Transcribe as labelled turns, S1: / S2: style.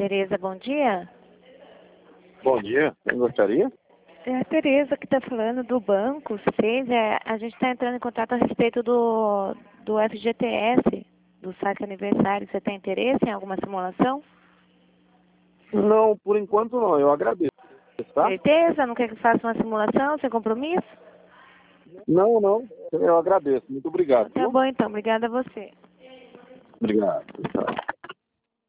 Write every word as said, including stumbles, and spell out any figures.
S1: Tereza, bom dia.
S2: Bom dia, quem gostaria?
S1: É a Tereza que está falando do banco. Você fez, é, a gente está entrando em contato a respeito do, do F G T S, do saque aniversário. Você tem interesse em alguma simulação?
S2: Não, por enquanto não, eu agradeço, tá?
S1: Certeza? Não quer que faça uma simulação sem compromisso?
S2: Não, não, eu agradeço, muito obrigado,
S1: Tá
S2: viu?
S1: bom então, obrigada a você.
S2: Obrigado, tchau.